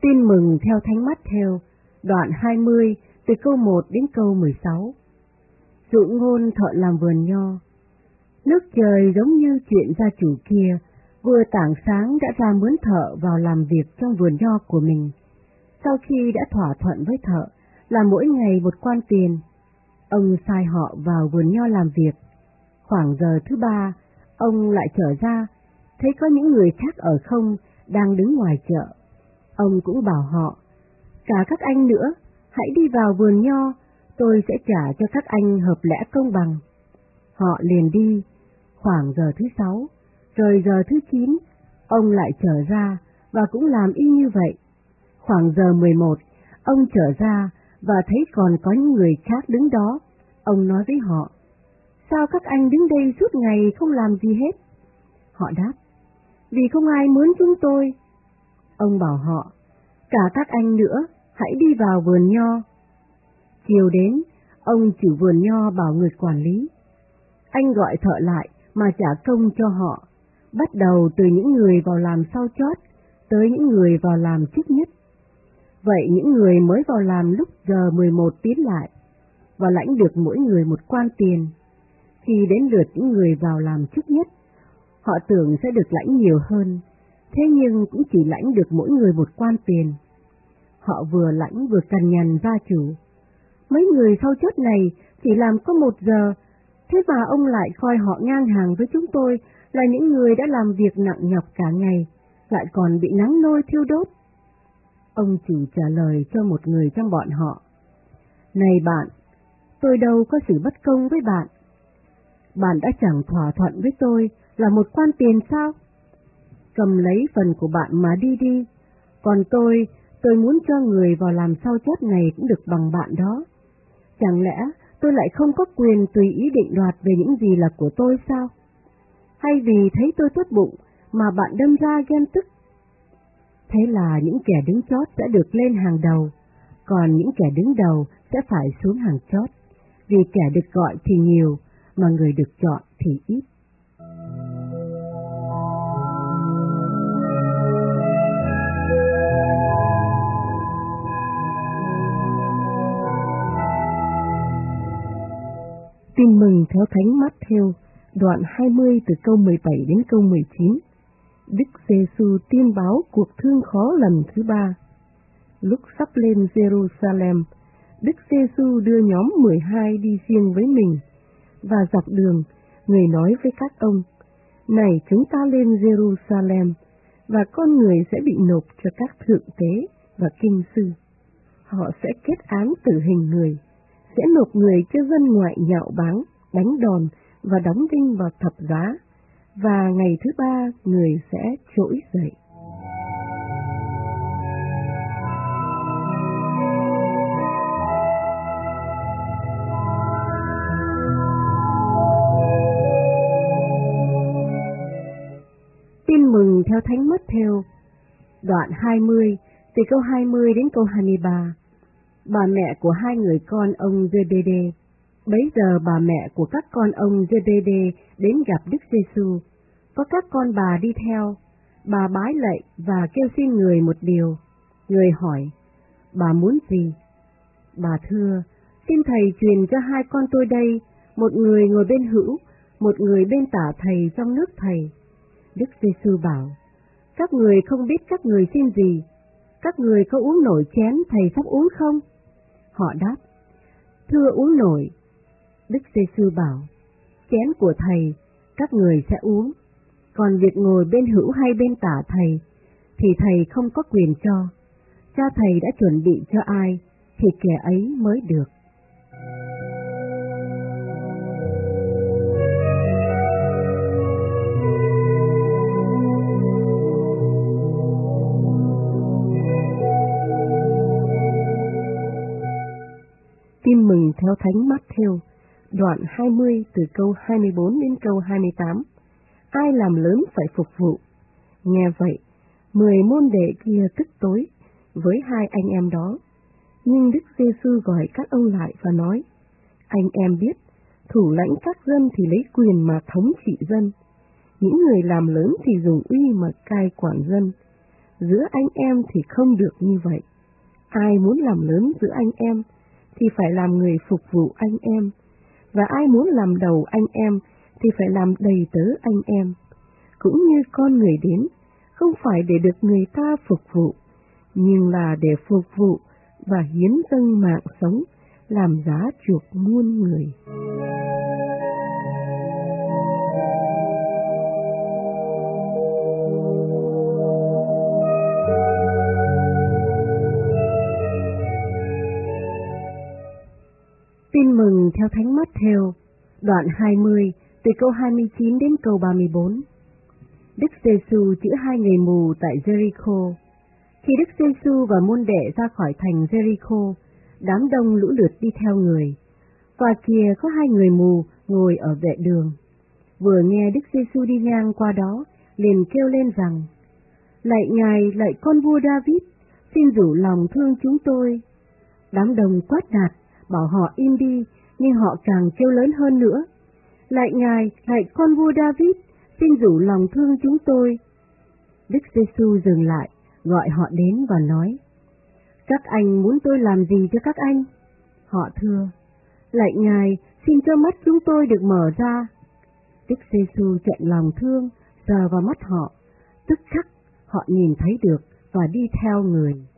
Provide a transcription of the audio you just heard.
Tin mừng theo Thánh Mát-thêu, đoạn 20 từ câu 1 đến câu 16. Dụ ngôn thợ làm vườn nho. Nước trời giống như chuyện gia chủ kia, vừa tảng sáng đã ra mướn thợ vào làm việc trong vườn nho của mình. Sau khi đã thỏa thuận với thợ là mỗi ngày một quan tiền, ông sai họ vào vườn nho làm việc. Khoảng giờ thứ 3, ông lại trở ra, thấy có những người khác ở không đang đứng ngoài chợ. Ông cũng bảo họ, cả các anh nữa, hãy đi vào vườn nho, tôi sẽ trả cho các anh hợp lẽ công bằng. Họ liền đi. Khoảng giờ thứ 6, rồi giờ thứ 9, ông lại trở ra và cũng làm y như vậy. Khoảng giờ 11, ông trở ra và thấy còn có những người khác đứng đó. Ông nói với họ, sao các anh đứng đây suốt ngày không làm gì hết? Họ đáp, vì không ai mướn chúng tôi. Ông bảo họ, cả các anh nữa, hãy đi vào vườn nho. Chiều đến, ông chủ vườn nho bảo người quản lý, anh gọi thợ lại mà trả công cho họ, bắt đầu từ những người vào làm sau chót tới những người vào làm trước nhất. Vậy những người mới vào làm lúc giờ 11 tiến lại và lãnh được mỗi người một quan tiền. Khi đến lượt những người vào làm trước nhất, họ tưởng sẽ được lãnh nhiều hơn, thế nhưng cũng chỉ lãnh được mỗi người một quan tiền. Họ vừa lãnh vừa cằn nhằn gia chủ. Mấy người sau chót này chỉ làm có 1 giờ, thế mà ông lại coi họ ngang hàng với chúng tôi là những người đã làm việc nặng nhọc cả ngày, lại còn bị nắng nôi thiêu đốt. Ông chủ trả lời cho một người trong bọn họ, này bạn, tôi đâu có xử bất công với bạn. Bạn đã chẳng thỏa thuận với tôi là một quan tiền sao? Cầm lấy phần của bạn mà đi đi, còn tôi muốn cho người vào làm sau chót này cũng được bằng bạn đó. Chẳng lẽ tôi lại không có quyền tùy ý định đoạt về những gì là của tôi sao? Hay vì thấy tôi tốt bụng mà bạn đâm ra ghen tức? Thế là những kẻ đứng chót sẽ được lên hàng đầu, còn những kẻ đứng đầu sẽ phải xuống hàng chót, vì kẻ được gọi thì nhiều, mà người được chọn thì ít. Tin mừng theo Thánh Mát-thêu, đoạn 20 từ câu 17 đến câu 19. Đức Giê-xu tiên báo cuộc thương khó lần thứ 3. Lúc sắp lên Jerusalem, Đức Giê-xu đưa nhóm 12 đi riêng với mình, và dọc đường, người nói với các ông, này chúng ta lên Jerusalem, và con người sẽ bị nộp cho các thượng tế và kinh sư. Họ sẽ kết án tử hình người, sẽ nộp người cho dân ngoại nhạo báng, đánh đòn và đóng đinh vào thập giá, và ngày thứ 3 người sẽ trỗi dậy. Tin mừng theo Thánh Mát-thêu, đoạn 20 từ câu 20 đến câu 23. Bà mẹ của 2 người con ông Giê-bê-đê. Bấy giờ bà mẹ của các con ông Giê-bê-đê đến gặp Đức Giê-xu. Có các con bà đi theo. Bà bái lạy và kêu xin người một điều. Người hỏi, bà muốn gì? Bà thưa, xin thầy truyền cho 2 con tôi đây, một người ngồi bên hữu, một người bên tả thầy trong nước thầy. Đức Giê-xu bảo, các người không biết các người xin gì, các người có uống nổi chén thầy sắp uống không? Họ đáp, thưa uống nổi. Đức Giê-xu bảo, chén của thầy các người sẽ uống, còn việc ngồi bên hữu hay bên tả thầy thì thầy không có quyền cho. Cha thầy đã chuẩn bị cho ai thì kẻ ấy mới được. Tin mừng theo Thánh Mát-thêu, đoạn 20 từ câu 24 đến câu 28. Ai làm lớn phải phục vụ. Nghe vậy, 10 môn đệ kia tức tối với 2 anh em đó. Nhưng Đức Giê-xu gọi các ông lại và nói, anh em biết, thủ lãnh các dân thì lấy quyền mà thống trị dân. Những người làm lớn thì dùng uy mà cai quản dân. giữa anh em thì không được như vậy. Ai muốn làm lớn giữa anh em thì phải làm người phục vụ anh em, và ai muốn làm đầu anh em thì phải làm đầy tớ anh em. Cũng như con người đến, không phải để được người ta phục vụ, nhưng là để phục vụ và hiến dâng mạng sống, làm giá chuộc muôn người. Tin mừng theo Thánh Mát-thêu, đoạn 20, từ câu 29 đến câu 34. Đức Giê-xu chữa 2 người mù tại Jericho. Khi Đức Giê-xu và môn đệ ra khỏi thành Jericho, đám đông lũ lượt đi theo người. Và kìa có 2 người mù ngồi ở vệ đường. Vừa nghe Đức Giê-xu đi ngang qua đó, liền kêu lên rằng: Lạy Ngài, lạy con vua David, xin rủ lòng thương chúng tôi. Đám đông quát nạt, bảo họ im đi, nhưng họ càng kêu lớn hơn nữa: Lạy Ngài, lạy con vua David, xin rủ lòng thương chúng tôi. Đức Giê-xu dừng lại, gọi họ đến và nói: Các anh muốn tôi làm gì cho các anh? Họ thưa: Lạy Ngài, xin cho mắt chúng tôi được mở ra. Đức Giê-xu chận lòng thương, sờ vào mắt họ, tức khắc họ nhìn thấy được và đi theo người.